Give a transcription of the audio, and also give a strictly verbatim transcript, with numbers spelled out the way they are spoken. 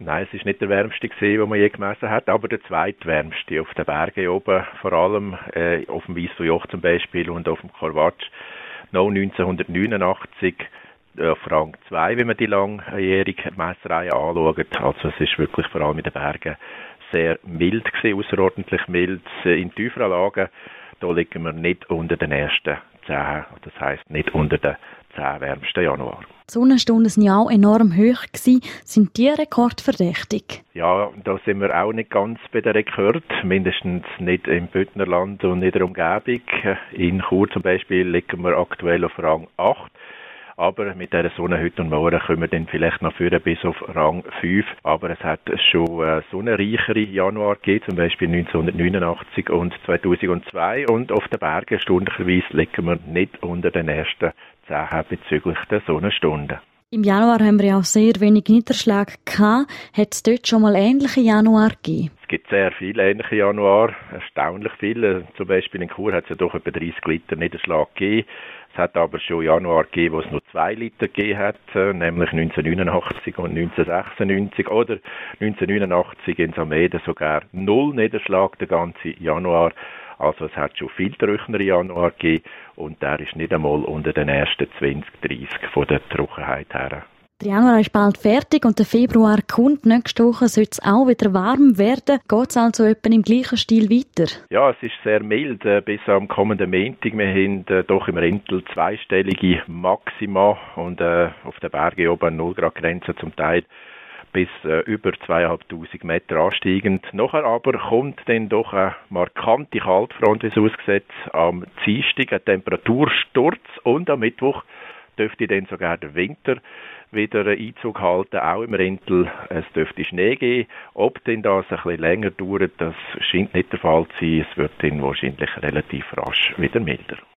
Nein, es war nicht der wärmste, den man je gemessen hat, aber der zweitwärmste auf den Bergen oben, vor allem äh, auf dem Weiss-von-Joch zum Beispiel und auf dem Korvatsch, noch neunzehnhundertneunundachtzig auf Rang zwei, wenn man die langjährige Messerei anschaut. Also es ist wirklich vor allem in den Bergen sehr mild gewesen, außerordentlich mild. In tieferen Lagen, da liegen wir nicht unter den ersten zehn, das heisst nicht unter den zehn wärmsten Januar. Die Sonnenstunden waren ja auch enorm hoch gewesen. Sind die rekordverdächtig? Ja, da sind wir auch nicht ganz bei der Rekord, mindestens nicht im Bündnerland und in der Umgebung. In Chur zum Beispiel liegen wir aktuell auf Rang acht. Aber mit dieser Sonne heute und morgen können wir dann vielleicht noch führen bis auf Rang fünf. Aber es hat schon äh, sonnenreichere Januar gegeben, zum Beispiel neunzehnhundertneunundachtzig und zweitausendzwei. Und auf den Bergen erstaunlicherweise liegen wir nicht unter den ersten zehn bezüglich der Sonnenstunden. Im Januar haben wir ja auch sehr wenig Niederschläge gehabt. Hat es dort schon mal ähnliche Januar gegeben? Es gibt sehr viele ähnliche Januar, erstaunlich viele. Zum Beispiel in Chur hat es ja doch etwa dreißig Liter Niederschlag gegeben. Es hat aber schon Januar gegeben, wo es nur zwei Liter gegeben hat, nämlich neunzehnhundertneunundachtzig und neunzehnhundertsechsundneunzig. Oder neunzehnhundertneunundachtzig in Sameda sogar null Niederschlag den ganzen Januar. Also es hat schon viel trockenere Januar gegeben und der ist nicht einmal unter den ersten zwanzig, dreißig von der Trockenheit her. Der Januar ist bald fertig und der Februar kommt. Nächste Woche soll es auch wieder warm werden. Geht es also etwa im gleichen Stil weiter? Ja, es ist sehr mild. Bis am kommenden Montag. Wir haben äh, doch im Rentel zweistellige Maxima und äh, auf den Bergen oben null Grad Grenze zum Teil bis äh, über zweitausendfünfhundert Meter ansteigend. Nachher aber kommt dann doch eine markante Kaltfront, wie es aussieht, am Dienstag, ein Temperatursturz und am Mittwoch dürfte dann sogar der Winter wieder Einzug halten, auch im Rentel. Es dürfte Schnee geben. Ob denn das ein bisschen länger dauert, das scheint nicht der Fall zu sein. Es wird dann wahrscheinlich relativ rasch wieder milder.